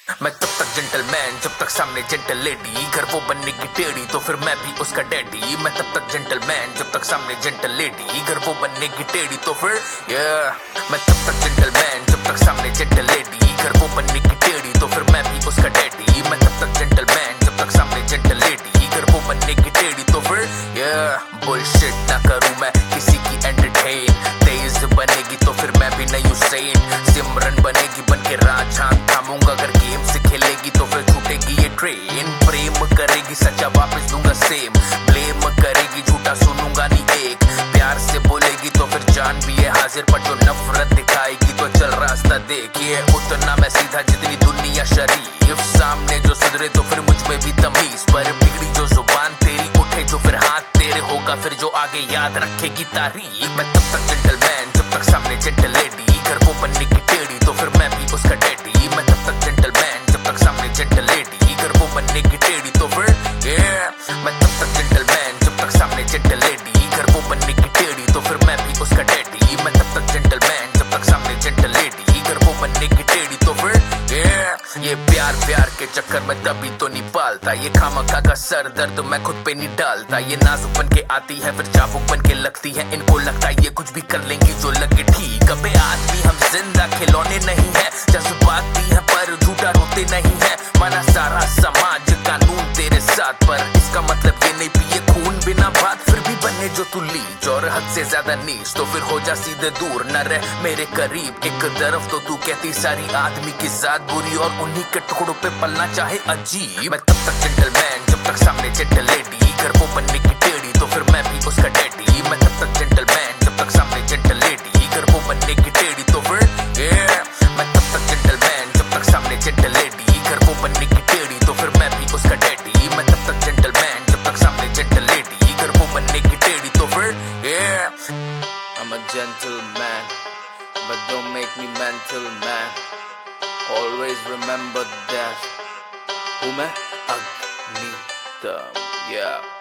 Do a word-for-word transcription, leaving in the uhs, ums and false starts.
मैं तब तक जेंटलमैन जब तक सामने जेंटल लेडी, घर वो बनने की टेढ़ी तो फिर मैं भी उसका डैडी। मैं तब तक जेंटलमैन जब तक सामने जेंटल लेडी, घर वो बनने की टेढ़ी तो फिर yeah। मैं तब तक जेंटलमैन जब तक सामने जेंटल लेडी, घर वो बनने की टेढ़ी तो फिर मैं भी उसका डैडी। मैं तब तक जेंटलमैन जब तक सामने जेंटल लेडी, घर वो बनने की टेढ़ी तो फिर yeah। बुलशिट ना करूं मैं किसी की एंटरटेन, तेज बनेगी तो फिर मैं भी नहीं हुसैन। सिमरन बनेगी बन के राजहां थामूंगा, अगर गेम से खेलेगी तो फिर छूटेगी ये ट्रेन। प्रेम करेगी सच्चा वापस दूंगा सेम, ब्लेम करेगी झूठा सुनूंगा नहीं एक। प्यार से बोलेगी तो फिर जान भी है हाजिर, पर जो नफरत दिखाएगी तो चल रास्ता देखिए। उतना मैं सीधा जितनी दुनिया शरीफ, सामने जो सुधरे तो फिर मुझ में भी तमीज, पर बिगड़ी जो जुबान तेरी उठे जो फिर हाथ तेरे होगा फिर जो आगे याद रखेगी तारीफ। मैं तब तक जेंटलमैन जब तक सामने जेंटल लेडी, घर वो बनने की टेढ़ी तो फिर मैं भी उसका डैडी। मैं तब तक जेंटलमैन जब तक सामने जेंटल लेडी, घर वो बनने की टेढ़ी तो फिर yeah। मैं तब तक जेंटलमैन जब तक सामने जेंटल लेडी, घर वो बनने की टेढ़ी तो फिर मैं भी उसका डैडी। मैं तब तक जेंटलमैन जब तक सामने जेंटल लेडी, घर वो बनने की टेढ़ी तो फिर yeah। ये प्यार प्यार के चक्कर में तभी तो नहीं पालता, ये खामखा का सर दर्द मैं खुद पे नहीं डालता। ये नाजुक बन के आती है फिर चाबुक बन के लगती है, इनको लगता है ये कुछ भी कर लेंगी जो लगे ठीक। अबे आदमी हम जिंदा खिलौने नहीं है, जज्बाती है पर झूठा रोते नहीं है। माना सारा समाज कानून तेरे साथ, पर इसका मतलब ये नहीं पिए खून बिना बात। फिर भी बने जो तू लीच और हद से ज्यादा नीच, तो फिर हो जा सीधे दूर न रह मेरे करीब। एक तरफ तो तू कहती सारी आदमी की जात बुरी, और उन्हीं के टुकड़ों पे पलना चाहे अजीब। मैं तब तक जेंटलमैन जब तक सामने जेंटल लेडी, घर वो बनने की टेढ़ी तो फिर मैं भी उसका डैडी। मैं तब तक जेंटलमैन जब तक सामने जेंटल लेडी, घर वो बनने की टेढ़ी तो फिर yeah। मैं तब तक जेंटलमैन जब तक सामने जेंटल लेडी, घर वो बनने की टेढ़ी तो फिर मैं भी उसका डैडी। मैं तब तक जेंटलमैन जब तक सामने जेंटल लेडी, घर वो बनने की टेढ़ी तो फिर yeah। I'm a gentleman, but don't make me mental man. Always remember that. हूँ मैं अग्नितम, yeah।